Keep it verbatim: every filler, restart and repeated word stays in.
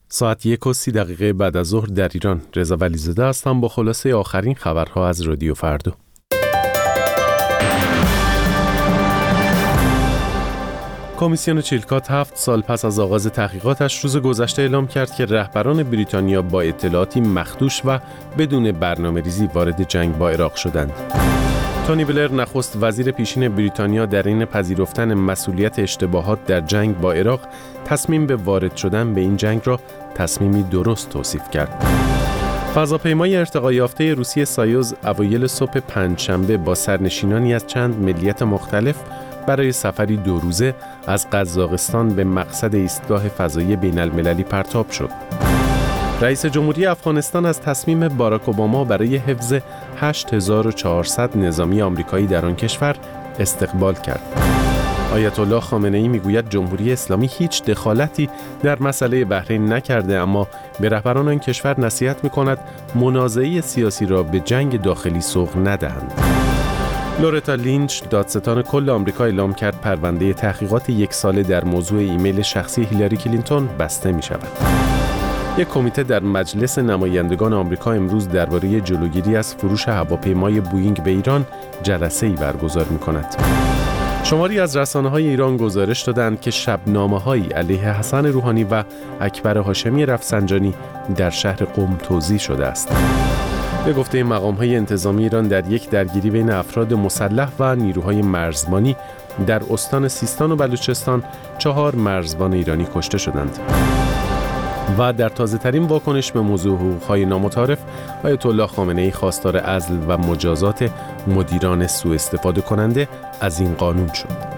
ساعت یک و سی دقیقه بعد از ظهر در ایران. رضا ولیزاده هستم با خلاصه آخرین خبرها از رادیو فردا. کمیسیون چیلکات هفت سال پس از آغاز تحقیقاتش روز گذشته اعلام کرد که رهبران بریتانیا با اطلاعاتی مخدوش و بدون برنامه‌ریزی وارد جنگ با عراق شدند. تونی بلر نخست وزیر پیشین بریتانیا در حین پذیرفتن مسئولیت اشتباهات در جنگ با عراق تصمیم به وارد شدن به این جنگ را تصمیمی درست توصیف کرد. فضاپیمای ارتقا یافته روسیه سایوز اوایل صبح پنجشنبه با سرنشینانی از چند ملیت مختلف برای سفری دو روزه از قزاقستان به مقصد ایستگاه فضایی بین المللی پرتاب شد. رئیس جمهوری افغانستان از تصمیم باراک اوباما برای حفظ هشت هزار و چهارصد نظامی آمریکایی در آن کشور استقبال کرد. آیت الله خامنه‌ای میگوید جمهوری اسلامی هیچ دخالتی در مسئله بحرین نکرده، اما به رهبران آن کشور نصیحت می‌کند منازعه سیاسی را به جنگ داخلی سوق ندهند. لورتا لینچ دادستان کل آمریکا اعلام کرد پرونده تحقیقات یک ساله در موضوع ایمیل شخصی هیلاری کلینتون بسته می‌شود. یک کمیته در مجلس نمایندگان آمریکا امروز درباره جلوگیری از فروش هواپیمای بوئینگ به ایران جلسه‌ای برگزار می‌کند. شماری از رسانه‌های ایران گزارش دادند که شبنامه‌هایی علیه حسن روحانی و اکبر هاشمی رفسنجانی در شهر قم توزیع شده است. به گفته مقام‌های انتظامی ایران در یک درگیری بین افراد مسلح و نیروهای مرزبانی در استان سیستان و بلوچستان چهار مرزبان ایرانی کشته شدند. و در تازه‌ترین واکنش به موضوع حقوق‌های نامتعارف، آیت الله خامنه‌ای خواستار عزل و مجازات مدیران سوء استفاده کننده از این قانون شد.